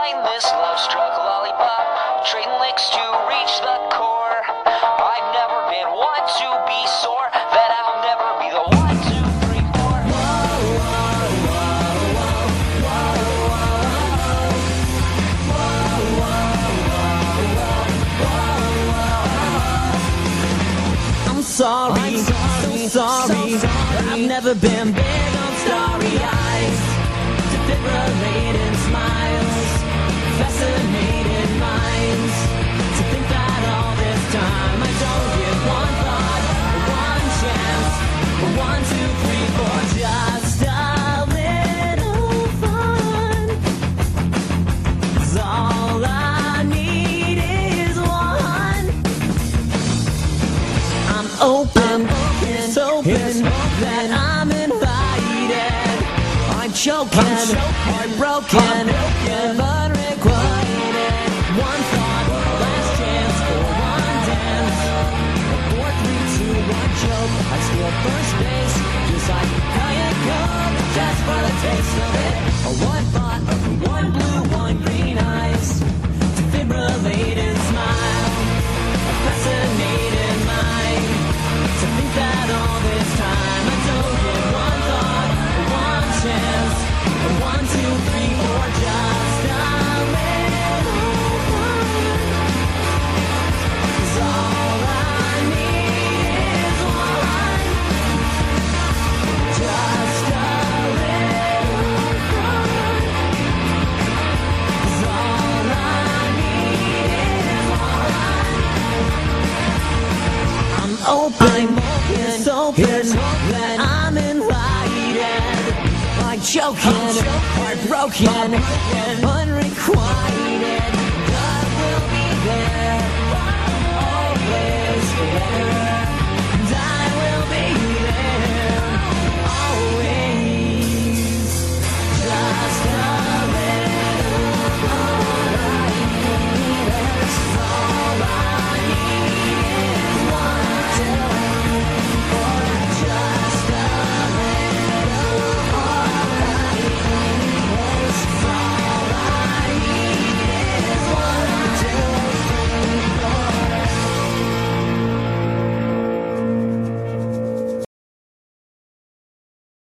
find this love-struck lollipop, trading licks to reach the core. I've never been one to be sore, that I'll never be the 1, 2, 3, 4. I'm sorry, so sorry. I've never been big on starry eyes, defibrillating smiles, fascinated minds. To think that all this time I don't give one thought, one chance, 1, 2, 3, 4, just a little fun. 'Cause all I need is one. I'm open, it's open that I'm invited. I'm choking, heartbroken, unrequited. One thought, last chance for one dance. 4, 3, 2, 1 joke. I steal first base, just like Diet Coke, just for the taste of it. One thought, one blue, one green eyes, defibrillated smile, a fascinated mind. To think that all this time I don't get one thought, one chance, 1, 2, 3, 4, just a little fun. 'Cause all I need is one, just a little fun. 'Cause all I need is one. I'm open, it's open that I'm invited. I'm choking, heartbroken, unrequited.